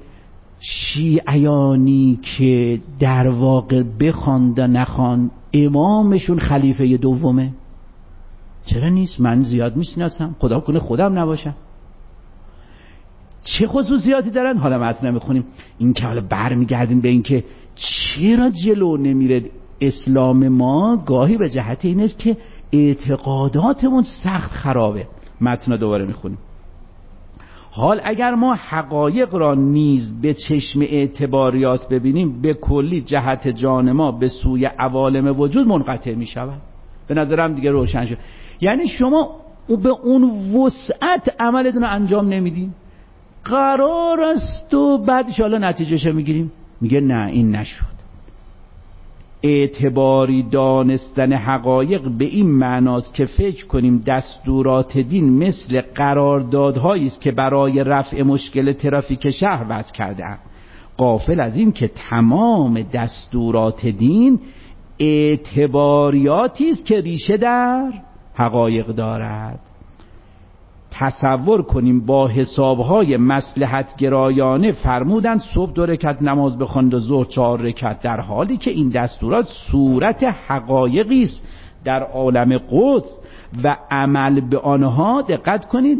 شیعیانی که در واقع بخواند نخوان امامشون خلیفه دومه؟ چرا نیست؟ من زیاد میشناسم، خدا کنه خودم نباشم. چه خصوصیاتی دارن؟ حالا متن میخونیم. این که حالا برمیگردیم به این که چرا جلو نمیره اسلام ما، گاهی به جهت این است که اعتقاداتمون سخت خرابه. متن دوباره میخونیم. حال اگر ما حقایق را نیز به چشم اعتباریات ببینیم، به کلی جهت جان ما به سوی عوالم وجود منقطع می شود. به نظرم دیگه روشن شد. یعنی شما به اون وسعت عملتون رو انجام نمیدین، قرار است و بعد ان شاءالله نتیجهش میگیریم. میگه نه این نشد. اعتباری دانستن حقایق به این معناست که فکر کنیم دستورات دین مثل قراردادهایی است که برای رفع مشکل ترافیک شهر وضع کرده‌اند، غافل از این که تمام دستورات دین اعتباریاتی است که ریشه در حقایق دارد. تصور کنیم با حسابهای مصلحت گرایانه فرمودند صبح دو رکعت نماز بخواند و ظهر چهار رکعت، در حالی که این دستورات صورت حقایقی است در عالم قدس و عمل به آنها، دقت کنید،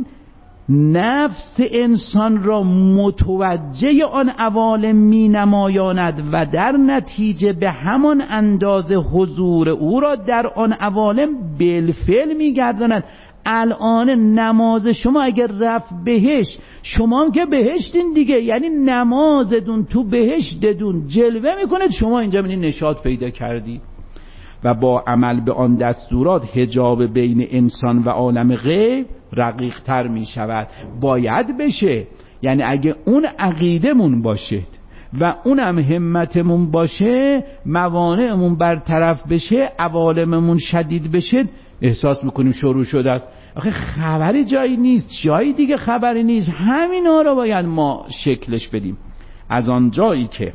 نفس انسان را متوجه آن عوالم می نمایاند و در نتیجه به همان اندازه حضور او را در آن عوالم بالفعل می گرداند. الان نماز شما اگر رفت بهشت، شما هم که بهشتین دیگه، یعنی نمازتون تو بهشتتون جلوه میکنه، شما اینجا ببینید نشاط پیدا کردی. و با عمل به آن دستورات حجاب بین انسان و عالم غیب رقیق تر می شود. باید بشه، یعنی اگه اون عقیدمون باشه و اونم همتمون باشه، موانعمون برطرف بشه، عوالممون شدید بشه، احساس میکنیم شروع شده است. آخه خبری جایی نیست، جایی دیگه خبری نیست. همینا رو باید ما شکلش بدیم. از آن جایی که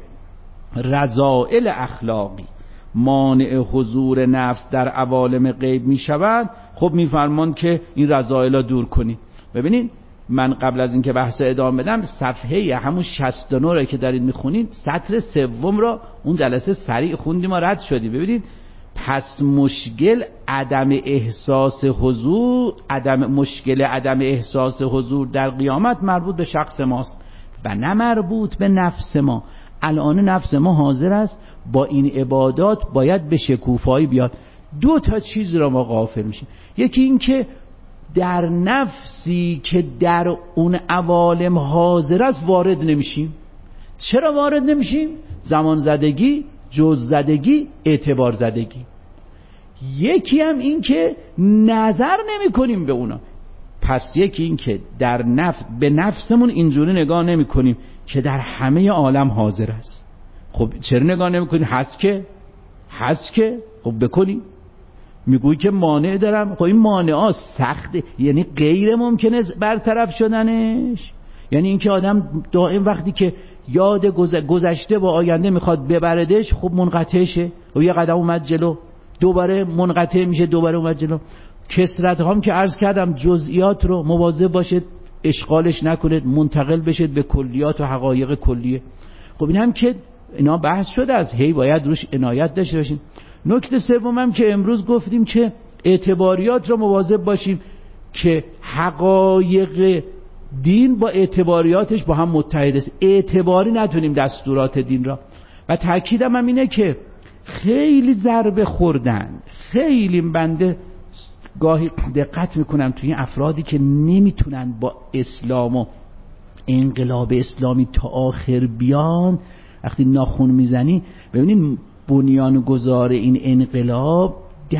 رذائل اخلاقی مانع حضور نفس در عوالم غیب می شود، خب میفرمان که این رذائل را دور کنید. ببینید من قبل از اینکه بحث ادامه بدم، صفحه همون شصت و نه را که دارید میخونید، سطر سوم را اون جلسه سریع خوندیم و رد شدیم. ببینید پس مشکل عدم احساس حضور، عدم مشکل عدم احساس حضور در قیامت مربوط به شخص ماست و نه مربوط به نفس ما. الان نفس ما حاضر است، با این عبادات باید به شکوفایی بیاد. دو تا چیز را ما غافل میشیم. یکی این که در نفسی که در اون عوالم حاضر است وارد نمیشیم. چرا وارد نمیشیم؟ زمان زدگی، جز زدگی، اعتبار زدگی. یکی هم این که نظر نمی کنیم به اونا. پس یکی این که در نفس به نفسمون اینجوری نگاه نمی کنیم که در همه عالم حاضر است. خب چرا نگاه نمی کنیم؟ هست که هست که خب بکنیم. میگویی که مانع دارم، خب این مانع ها سخته، یعنی غیر ممکنه برطرف شدنش. یعنی اینکه آدم دائم وقتی که یاد گذشته با آینده میخواد ببردش، خب منقطعشه و یه قدم اومد جلو، دوباره منقطع میشه، دوباره اومد جلو. کسرت هم که عرض کردم جزئیات رو مواظب باشید اشغالش نکنید، منتقل بشید به کلیات و حقایق کلیه. خب این هم که اینا بحث شده از هی باید روش عنایت داشته باشیم. نکته سوم هم که امروز گفتیم که اعتباریات رو مواظب باشیم که حقایق دین با اعتباریاتش با هم متحد است. اعتباری نتونیم دستورات دین را. و تأکیدم هم اینه که خیلی ضربه خوردن، خیلی بنده گاهی دقت میکنم توی این افرادی که نمیتونن با اسلام و انقلاب اسلامی تا آخر بیان، وقتی ناخون میزنی ببینید بنیانگذار این انقلاب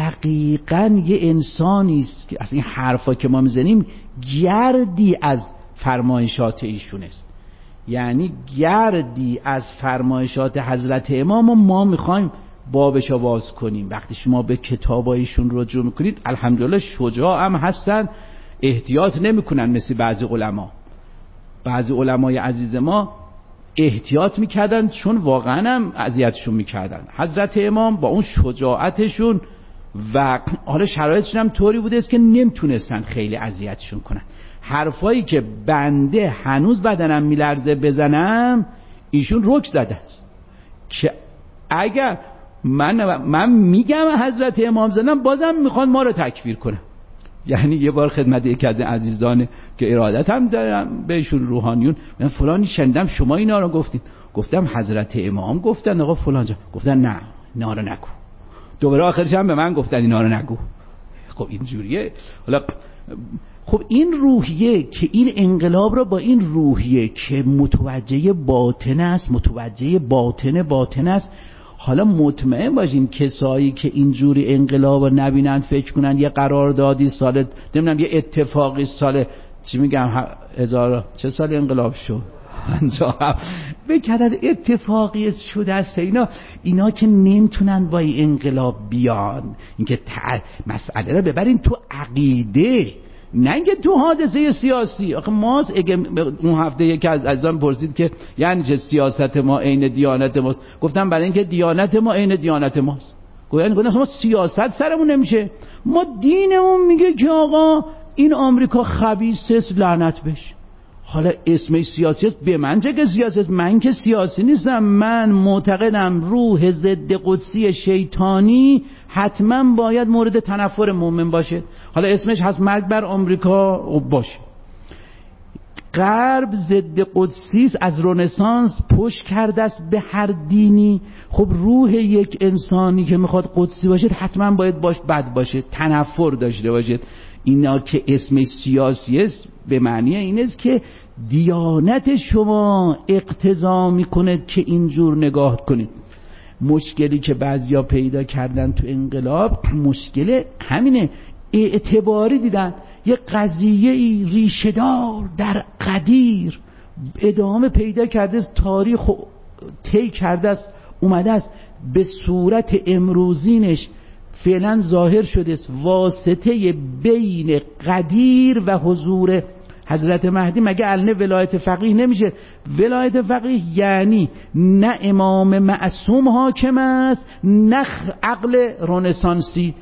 دقیقاً یه انسانی است که از این حرفا که ما میزنیم گردی از فرمایشات ایشون است. یعنی گردی از فرمایشات حضرت امام و ما میخوایم بابشو باز کنیم. وقتی شما به کتابایشون رجوع میکنید الحمدلله شجاع هم هستن، احتیاط نمیکنن مثل بعضی علما. بعضی علمای عزیز ما احتیاط میکردن چون واقعا هم اذیتشون میکردن. حضرت امام با اون شجاعتشون و حالا شرایطشون هم طوری بوده است که نمیتونستن خیلی اذیتشون کنن. حرفایی که بنده هنوز بدنم میلرزه بزنم ایشون رک زده است که اگر من من میگم حضرت امام زدم بازم میخوان ما رو تکفیر کنن. یعنی یه بار خدمت یک از عزیزان که ارادت هم دارم بهشون روحانیون، من فلانی شنیدم شما اینا رو گفتید. گفتم حضرت امام گفتن آقا فلان جا. گفتن نه اینا رو نگو. دوباره آخرش هم به من گفتن اینا رو نگو. خب اینجوریه. حالا خب این روحیه که این انقلاب رو با این روحیه که متوجه باطن است، متوجه باطن باطن است، حالا مطمئن باشین کسایی که اینجوری انقلاب رو نبینن فکر کنن یه قراردادی سال نمیدونم یه اتفاقی سال چی میگم هزار چه سال انقلاب شد پنجاه و هفت بکردن اتفاقی شده است. اینا اینا که نمیتونن با این انقلاب بیان، اینکه مسئله رو ببرین تو عقیده، نه اینکه تو حادثه سیاسی. آخه ما اگه اون هفته یکی از عزیزان پرسید که یعنی چه سیاست ما عین دیانت ماست، گفتم برای اینکه دیانت ما عین دیانت ماست. گفتن ما سیاست سرمون نمیشه، ما دینمون میگه که آقا این آمریکا خبیث است، لعنت بشه. حالا اسمش سیاسی است، به من چه که سیاسی است؟ من که سیاسی نیستم. من معتقدم روح ضد قدسی شیطانی حتما باید مورد تنفر مومن باشه. حالا اسمش هست مرگ بر آمریکا باشه. غرب ضد قدسی است، از رنسانس پشت کرده است به هر دینی. خب روح یک انسانی که میخواد قدسی باشه حتما باید باش بد باشه، تنفر داشته باشه. اینا که اسمش سیاسی است به معنی این است که دیانت شما اقتضا میکنه که اینجور نگاه کنید. مشکلی که بعضیا پیدا کردن تو انقلاب، مشکل همینه، اعتباری دیدن. یه قضیه ریشه‌دار در قدیر ادامه پیدا کرده است، تاریخ طی کرده است، اومده است به صورت امروزینش فعلا ظاهر شده است. واسطه بین قدیر و حضور حضرت مهدی مگه علنه ولایت فقیه نمیشه؟ ولایت فقیه یعنی نه امام معصوم حاکم است، نه عقل رنسانسی.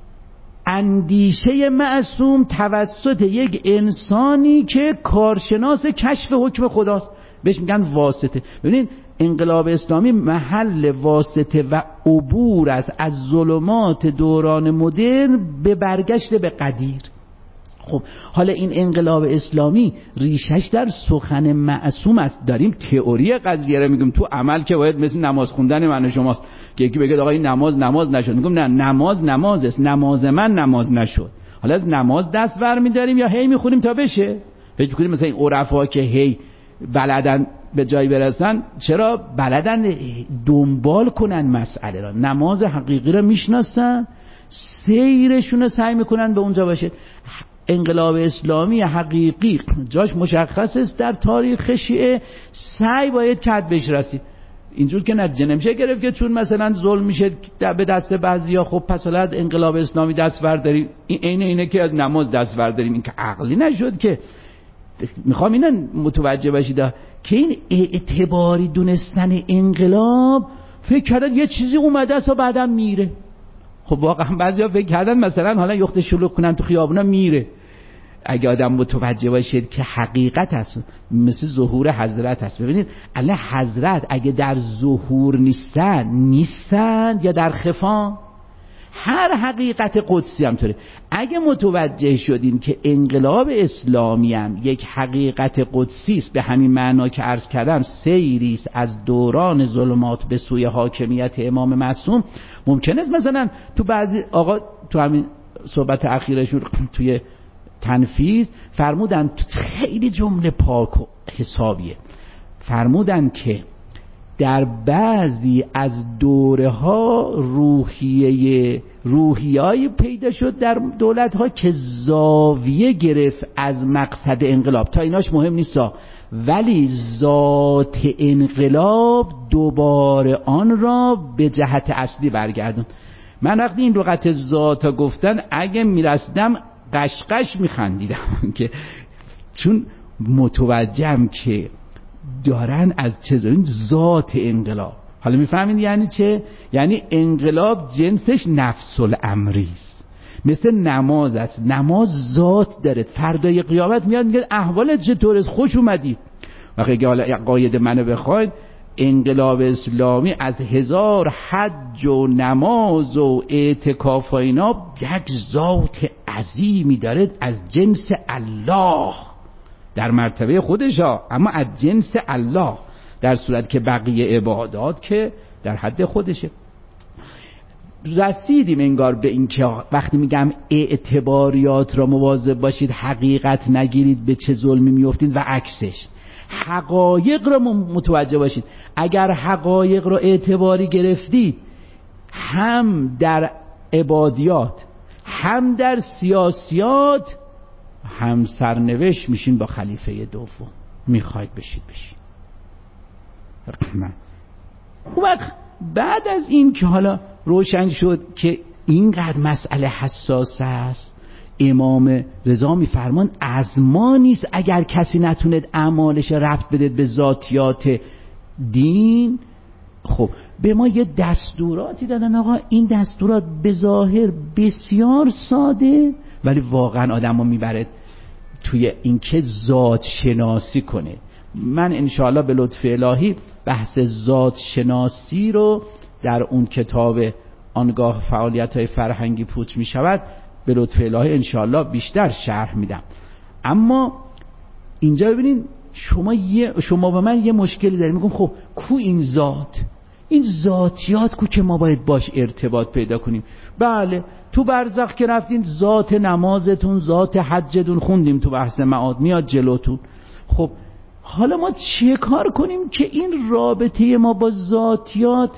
اندیشه معصوم توسط یک انسانی که کارشناس کشف حکم خداست، بهش میگن واسطه. ببینید انقلاب اسلامی محل واسطه و عبور است از ظلمات دوران مدرن به برگشت به قدیر. خب حالا این انقلاب اسلامی ریشش در سخن معصوم است. داریم تئوری قضیه رو میگیم، تو عمل که باید مثل نماز خوندن من و شماست که یکی بگه آقا این نماز نماز نشد، میگم نه، نماز نماز است، نماز من نماز نشد. حالا از نماز دست ور می‌داریم یا هی میخونیم تا بشه؟ فکر کنیم مثلا این عرفا که هی بلدن به جایی برسن، چرا بلدن دنبال کنن مسئله را، نماز حقیقی را میشناسن، سیرشون رو سعی میکنن به اونجا باشه. انقلاب اسلامی حقیقی جاش مشخص است در تاریخ شیعه، سعی باید کرد بهش رسید. اینجور که نتیجه نمیشه گرفت که چون مثلا ظلم میشه به دست بعضیا، خب پس حالا از انقلاب اسلامی دست برداریم. این عین اینه که از نماز دست برداریم. این که عقلی نشد که. میخوام اینا متوجه باشید که این اعتباری دونستن انقلاب، فکر کردن یه چیزی اومده است و بعدم میره. خب واقعا بعضیا فکر کردن مثلا حالا یخت شلوغ کنن تو خیابونا میره. اگه آدم متوجه باشید که حقیقت است، مثل ظهور حضرت است. ببینید الان حضرت اگه در ظهور نیستن نیستن یا در خفا، هر حقیقت قدسی هم طوره. اگه متوجه شدیم که انقلاب اسلامی هم یک حقیقت قدسی است، به همین معنا که عرض کردم سیری است از دوران ظلمات به سوی حاکمیت امام معصوم، ممکن است مثلا تو بعضی آقا تو همین صحبت اخیرشون توی تنفیذ فرمودن، خیلی جمله پاک و حسابیه، فرمودن که در بعضی از دوره ها روحیه روحیه‌ای پیدا شد در دولت ها که زاویه گرفت از مقصد انقلاب. تا ایناش مهم نیستا، ولی ذات انقلاب دوباره آن را به جهت اصلی برگردون. من وقتی این لغت ذات گفتن اگه میرسیدم قشقش میخندیدم که چون متوجهم که دارن از چه زمین ذات انقلاب. حالا میفهمید یعنی چه؟ یعنی انقلاب جنسش نفس الامری است، مثل نماز است. نماز ذات داره، فردای قیامت میاد میگه احوالت چطوره، خوش اومدی. وقتی که حالا قاید منو بخواید، انقلاب اسلامی از هزار حج و نماز و اعتکاف و اینا یک ذات عظیمی داره از جنس الله در مرتبه خودشا، اما از جنس الله، در صورت که بقیه عبادات که در حد خودشه. رسیدیم انگار به این که وقتی میگم اعتباریات را مواظب باشید، حقیقت نگیرید، به چه ظلمی میافتید و عکسش. حقایق را متوجه باشید. اگر حقایق را اعتباری گرفتید، هم در عبادیات هم در سیاسیات هم سرنوشت میشین با خلیفه دوم. میخواید بشید بشید. اون وقت بعد از این که حالا روشن شد که اینقدر مسئله حساس است، امام رضا میفرمان از ما نیست اگر کسی نتونه اعمالش ربط بده به ذاتیات دین. خب به ما یه دستوراتی دادن، آقا این دستورات به ظاهر بسیار ساده ولی واقعا آدم رو میبره توی اینکه ذات شناسی کنه. من انشاءالله به لطف الهی بحث ذات شناسی رو در اون کتاب آنگاه فعالیت‌های فرهنگی پوچ می شود به لطف الهی انشاءالله بیشتر شرح میدم. اما اینجا ببینین شما یه شما با من یه مشکلی دارید، میگم خب کو این ذات، این ذاتیات کو که ما باید باش ارتباط پیدا کنیم. بله تو برزخ که رفتین ذات نمازتون، ذات حجتون خوندیم تو بحث معاد میاد جلوتون. خب حالا ما چه کار کنیم که این رابطه ما با ذاتیات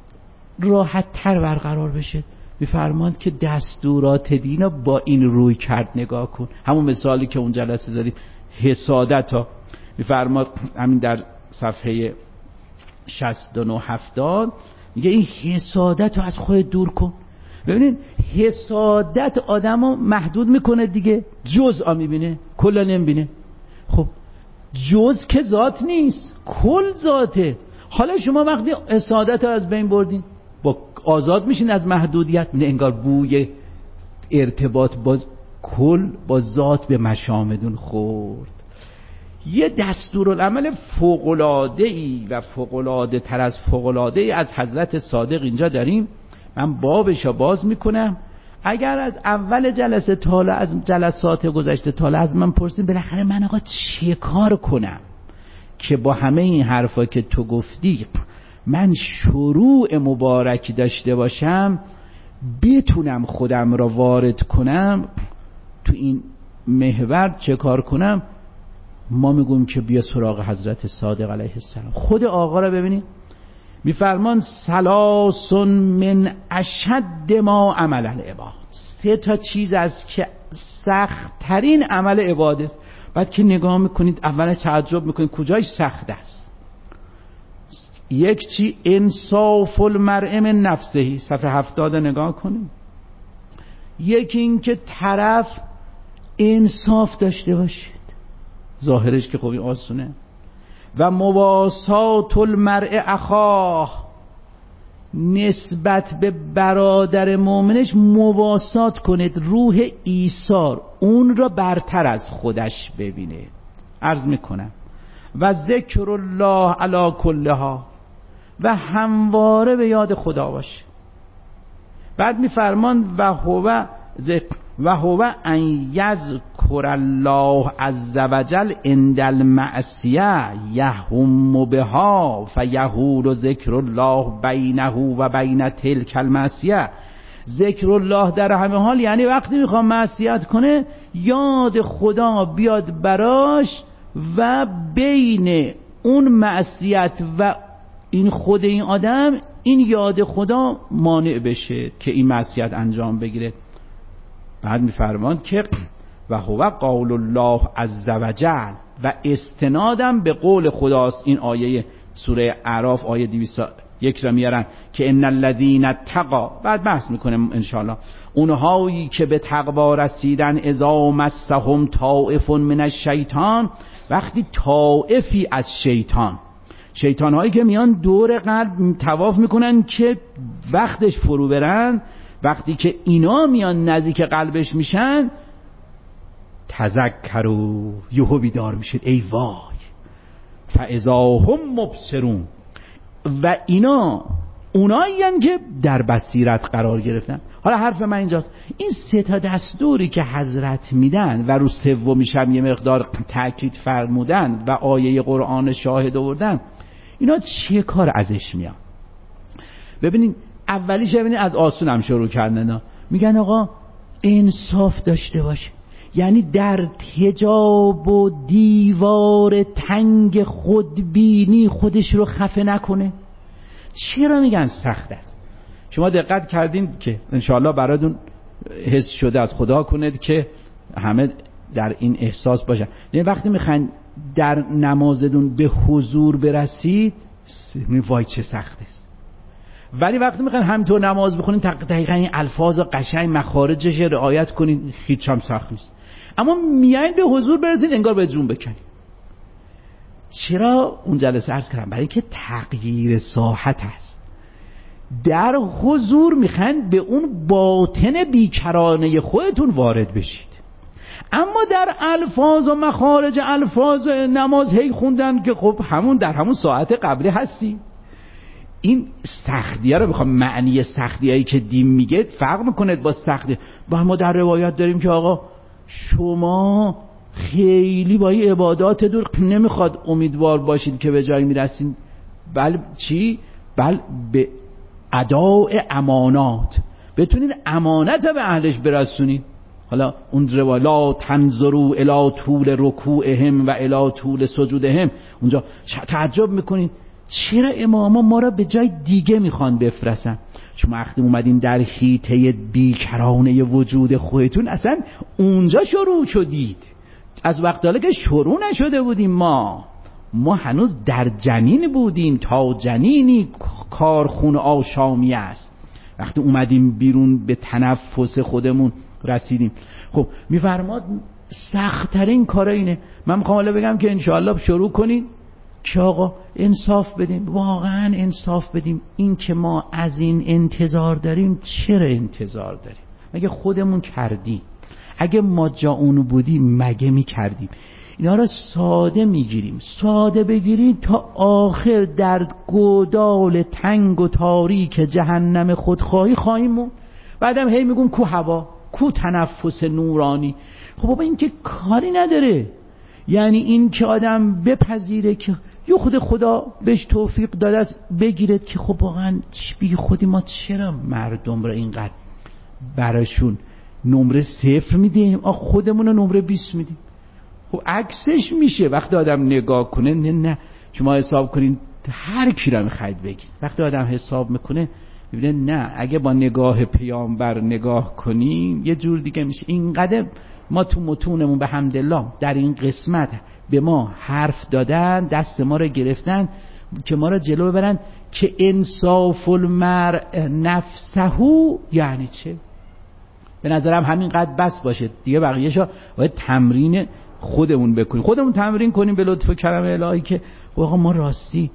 راحت تر برقرار بشه؟ میفرماند که دستورات دین با این روی کرد نگاه کن. همون مثالی که اون جلسه زدیم حسادت ها، میفرماد همین در صفحه شصت و نه هفتاد میگه این حسادت رو از خود دور کن. ببینید حسادت آدم رو محدود میکنه دیگه، جزء میبینه کلا نمیبینه. خب جزء که ذات نیست، کل ذاته. حالا شما وقتی حسادت رو از بین بردین با آزاد میشین از محدودیت، انگار بوی ارتباط با کل با ذات به مشامدون خورد. یه دستورالعمل فوق‌العاده‌ای و فوق‌العاده تر از فوق‌العاده‌ای از حضرت صادق اینجا داریم. من بابشو باز میکنم. اگر از اول جلسه تا از جلسات گذشته تا از من پرسید بالاخره من آقا چه کار کنم که با همه این حرفا که تو گفتی من شروع مبارکی داشته باشم، بتونم خودم را وارد کنم تو این محور، چه کار کنم؟ ما میگویم که بیا سراغ حضرت صادق علیه السلام. خود آقا را ببینید میفرمان سلاس من اشد ما عمل العباد، سه تا چیز است که سخت ترین عمل عباد است. بعد که نگاه میکنید اول تعجب میکنید کجایش سخت است. یک چی انصاف المرء من نفسه، صفحه هفتاد نگاه کنید. یکی این که طرف انصاف داشته باشید، ظاهرش که خوبی آسونه. و مواسات المرء اخاه، نسبت به برادر مؤمنش مواسات کنید، روح ایثار اون را برتر از خودش ببینه. عرض میکنم و ذکر الله علی کلها، و همواره به یاد خدا باشه. بعد میفرمان و هو ذکر و هو ان یذکر الله عز وجل عند المعصیه یهم بها فیحول ذکر الله بینه و بین تلک المعصیه. ذکر الله در همه حال یعنی وقتی میخوام معصیت کنه یاد خدا بیاد براش و بین اون معصیت و این خود این آدم این یاد خدا مانع بشه که این معصیت انجام بگیره. بعد میفرماند که و هو قول الله عز وجل، و استنادم به قول خداست. این آیه سوره اعراف آیه دویست و یک را میارن که ان الذین اتقوا، بعد بحث میکنیم انشاءالله، اونهایی که به تقوا رسیدن اذا مسهم طائف من الشیطان، وقتی طائفی از شیطان، شیطان هایی که میان دور قلب طواف میکنن که وقتش فرو برن، وقتی که اینا میان نزدیک قلبش میشن تذکروا، یهو بیدار میشید ای وای، فاذا هم مبصرون، و اینا اونایین که در بصیرت قرار گرفتن. حالا حرف من اینجاست، این سه تا دستوری که حضرت میدن و رو سومیش هم یه مقدار تاکید فرمودن و آیه قرآن شاهد آوردن، اینا چه کار ازش میاد؟ ببینین اولیش ببینین از آسون هم شروع کردن، میگن آقا انصاف داشته باشه، یعنی در حجاب و دیوار تنگ خودبینی خودش رو خفه نکنه. چرا میگن سخت است؟ شما دقت کردین که انشاءالله براتون حس شده از خدا کنید که همه در این احساس باشن. یعنی وقتی میخواین در نمازتون به حضور برسید وای چه سخت است. ولی وقتی میخواین همینطور نماز بخونین دقیقاً این الفاظ قشنگ مخارجش رعایت کنین، هیچ هم سخت نیست. اما میایین به حضور برسید انگار به جون بکنید. چرا اون جلسه عرض کردم؟ برای اینکه تغییر ساحت است. در حضور میخواین به اون باطن بیکرانه خودتون وارد بشید. اما در الفاظ و مخارج الفاظ نماز هی خوندن که خب همون در همون ساعت قبلی هستی. این سختیه رو میخوام، معنی سختیایی که دین میگه فرق میکنه با سختی. با ما در روایات داریم که آقا شما خیلی با این عبادات دور نمیخواد امیدوار باشید که به جایی میرسید، بل چی؟ بل به اداء امانات بتونین امانت به اهلش برسونید. حالا اون روایات لا تنظروا الی طول رکوعهم و الی طول سجودهم، اونجا تعجب میکنین چرا اماما ما را به جای دیگه میخوان بفرستن؟ شما وقتی اومدین در حیطه بیکرانه وجود خودتون اصلا اونجا شروع شدید. از وقت حالا که شروع نشده بودیم، ما ما هنوز در جنین بودیم. تا جنینی کارخون آشامی است. وقتی اومدیم بیرون به تنفس خودمون رسیدیم. خب میفرماد سخت‌ترین کار اینه. من میخوام حالا بگم که انشاءالله شروع کنید که آقا انصاف بدیم، واقعا انصاف بدیم. این که ما از این انتظار داریم، چرا انتظار داریم؟ مگه خودمون کردیم؟ اگه ما جا اونو بودیم مگه می کردیم؟ اینا را ساده میگیریم. ساده بگیرید تا آخر در گودال تنگ و تاریک جهنم خودخواهی خواهیم. بعدم هی میگم کو هوا، کو تنفس نورانی. خب بابا این که کاری نداره. یعنی این که آدم بپذیره که یه خود خدا بهش توفیق داده است، بگیرد که خب واقعا بی خودی ما چرا مردم را اینقدر براشون نمره صفر میدیم، آخ خودمون رو نمره بیست میدیم. خب عکسش میشه وقتی آدم نگاه کنه. نه نه شما حساب کنین هر کی را میخواید بگید. وقتی آدم حساب میکنه میبینه نه، اگه با نگاه پیامبر نگاه کنیم یه جور دیگه میشه. اینقدر ما تو متونمون به حمدالله در این قسمت به ما حرف دادن، دست ما رو گرفتن که ما رو جلو ببرن که انصاف المرء نفسهو یعنی چه. به نظرم همینقدر بس باشه دیگه، بقیه‌شو باید تمرین خودمون بکنیم، خودمون تمرین کنیم به لطف و کرم الهی که واقعا ما راستی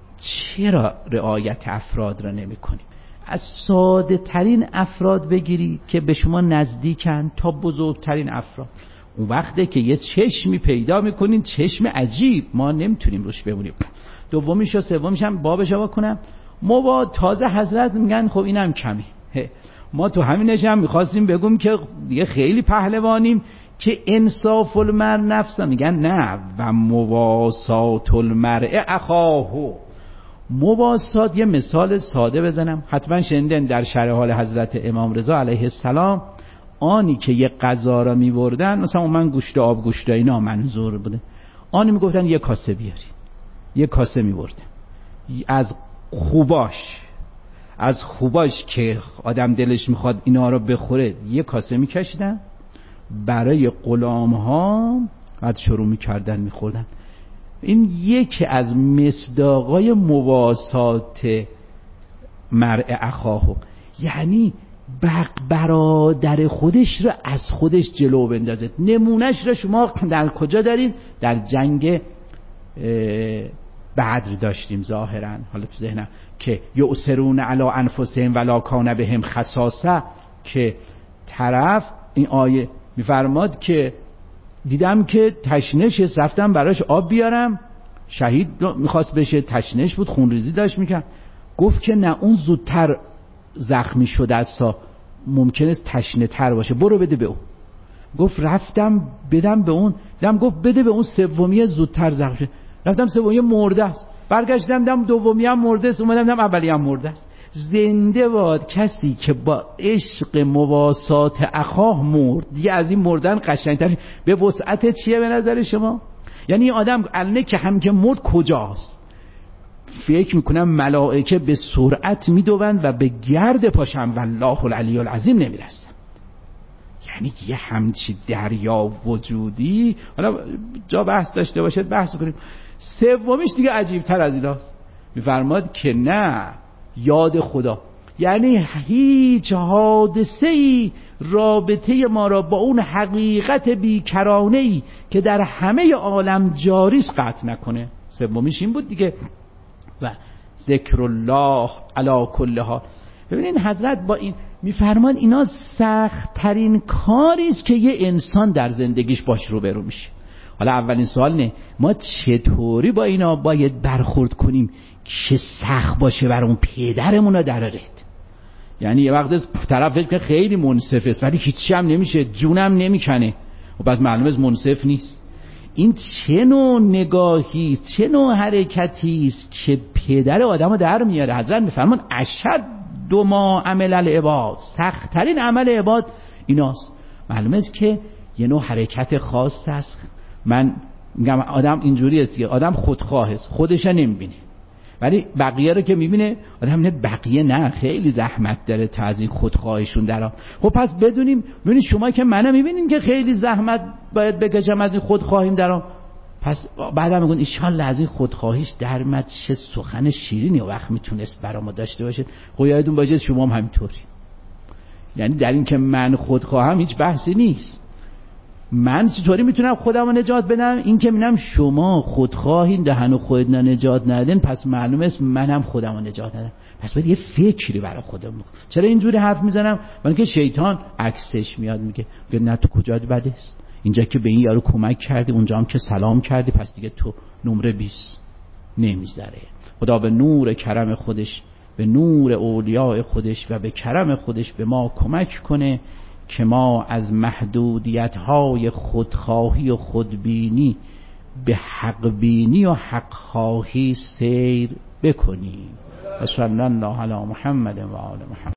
چرا رعایت افراد را نمی کنیم. از ساده ترین افراد بگیری که به شما نزدیکن تا بزرگترین افراد. اون وقته که یه چشمی پیدا میکنین، چشم عجیب ما نمیتونیم روش بمونیم. دومیش و سومیش هم بابش رو کنم. ما با تازه حضرت میگن خب اینم کمی. ما تو همینش هم میخواستیم بگم که دیگه خیلی پهلوانیم که انصاف المرء نفسه. میگن نه و مواسات المرء اخاهو. مواسات، یه مثال ساده بزنم، حتما شنیدن در شرح حال حضرت امام رضا علیه السلام، آنی که یه غذا را میبردن، مثلا من گوشت آب گوشت اینا منظور بوده، آنی میگفتن یه کاسه بیارین، یه کاسه میبردن از خوباش از خوباش که آدم دلش میخواد اینا رو بخوره، یه کاسه میکشیدن برای غلام ها، بعد شروع میکردن میخوردن. این یکی از مصداقای مواسات مرء اخاهو، یعنی بق برادر خودش رو از خودش جلو بندازد. نمونهش رو شما در کجا دارید؟ در جنگ بدر داشتیم ظاهرا، حالا تو ذهنم، که یؤثرون علی انفسهم ولا کان بهم خصاصه، که طرف این آیه میفرماد که دیدم که تشنش رفتم براش آب بیارم، شهید میخواست بشه، تشنش بود، خونریزی داشت میکرد، گفت که نه اون زودتر زخمی شده است، ممکنه تشنه تر باشه، برو بده به اون. گفت رفتم بدم به اون، دیدم گفت بده به اون سومی زودتر زخم شده، رفتم سومی مرده است، برگشتم دیدم دومی هم مرده است، اومدم دیدم اولی هم مرده است. زنده باد کسی که با عشق مواسات اخاه مرد. دیگه از این مردن قشنگتر به وسعت چیه به نظر شما؟ یعنی این آدم الان که هم که مرد کجاست؟ فکر میکنم ملائکه به سرعت میدوند و به گرد پاشم والله العلی العظیم نمیرسن. یعنی یه همچی دریا وجودی، حالا جا بحث داشته باشد بحث کنیم. سومیش دیگه عجیب تر از ایناست، میفرماد که نه، یاد خدا. یعنی هیچ حادثه‌ای رابطه ما را با اون حقیقت بیکرانه‌ای که در همه عالم جاری است قطع نکنه. سومیش این بود دیگه، و ذکر الله علی کل حال. ببینین حضرت با این میفرمان اینا سخت ترین کاری است که یه انسان در زندگیش باش روبرو میشه. حالا اولین سوال نه، ما چطوری با اینا باید برخورد کنیم که سخت باشه برای پدرمون رو درارید؟ یعنی یه وقت طرف فکر کنه خیلی منصف است ولی هیچی هم نمیشه، جونم نمیکنه، و بعد معلومه از منصف نیست. این چه نوع نگاهی، چه نوع حرکتی است که پدر آدمو در میاره؟ حضرت میفرمان اشد دو ما عمل العباد، سخت ترین عمل عباد ایناست. معلومه است که یه نوع حرکت خاص است. من میگم آدم اینجوری است که آدم خودخواه است، خودش نمیبینه، ولی بقیه رو که میبینه آدم نه، بقیه نه، خیلی زحمت داره تا از این خودخواهیشون درآ. خب پس بدونیم، ببینید شما که منو میبینین که خیلی زحمت باید بکشم از این خودخواهیم درآ، پس بعدم میگن ان شاء الله از این خودخواهیش درمد چه سخن شیرینی وقت میتونست برامو داشته باشه. خب یادتون باشه شما هم همینطوری. یعنی در این که من خودخواهم هیچ بحثی نیست. من چطوری میتونم خودم رو نجات بدم؟ این که میگم شما خودخواهین، دهن و خودت نجات ندین، پس معلومه است منم خودم رو نجات ندم. پس باید یه فکری برای خودم بکنم. چرا اینجوری حرف میزنم؟ من که شیطان عکسش میاد میگه نه تو کجا بده است، اینجا که به این یارو کمک کردی، اونجا هم که سلام کردی، پس دیگه تو نمره بیست نمیذاره. خدا به نور کرم خودش، به نور اولیاء خودش و به کرم خودش به ما کمک کنه که ما از محدودیت‌های خودخواهی و خودبینی به حق بینی و حق خواهی سیر بکنیم. صلی الله علی محمد و آل محمد.